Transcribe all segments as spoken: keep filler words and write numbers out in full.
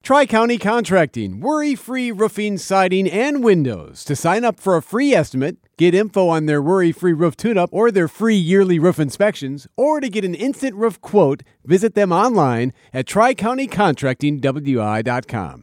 Tri-County Contracting, worry-free roofing, siding, and windows. To sign up for a free estimate, get info on their worry-free roof tune-up or their free yearly roof inspections, or to get an instant roof quote, visit them online at tri county contracting w i dot com.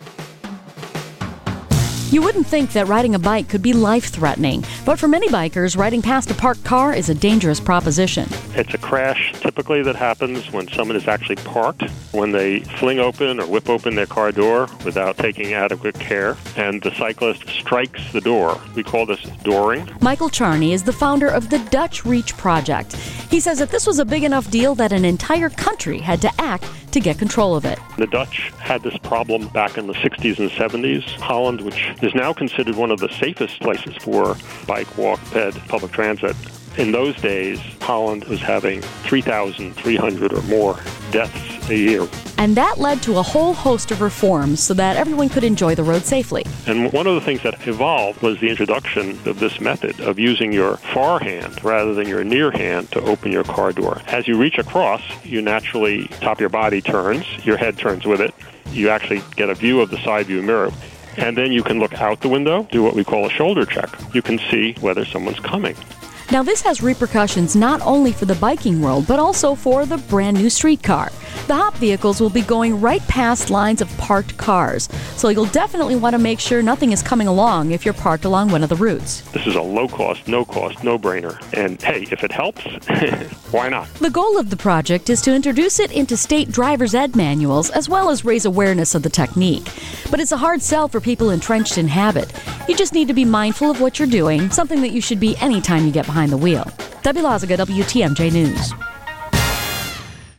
You wouldn't think that riding a bike could be life-threatening, but for many bikers, riding past a parked car is a dangerous proposition. It's a crash typically that happens when someone is actually parked, when they fling open or whip open their car door without taking adequate care, and the cyclist strikes the door. We call this dooring. Michael Charney is the founder of the Dutch Reach Project. He says that this was a big enough deal that an entire country had to act to get control of it. The Dutch had this problem back in the sixties and seventies. Holland, which is now considered one of the safest places for bike, walk, ped, public transit. In those days, Holland was having three thousand three hundred or more deaths a year. And that led to a whole host of reforms so that everyone could enjoy the road safely. And one of the things that evolved was the introduction of this method of using your far hand rather than your near hand to open your car door. As you reach across, you naturally, top of your body turns, your head turns with it. You actually get a view of the side view mirror. And then you can look out the window, do what we call a shoulder check. You can see whether someone's coming. Now, this has repercussions not only for the biking world, but also for the brand new streetcar. The Hop vehicles will be going right past lines of parked cars, so you'll definitely want to make sure nothing is coming along if you're parked along one of the routes. This is a low-cost, no-cost, no-brainer. And hey, if it helps, why not? The goal of the project is to introduce it into state driver's ed manuals, as well as raise awareness of the technique. But it's a hard sell for people entrenched in habit. You just need to be mindful of what you're doing, something that you should be anytime you get behind the wheel. Debbie Loziga, W T M J News.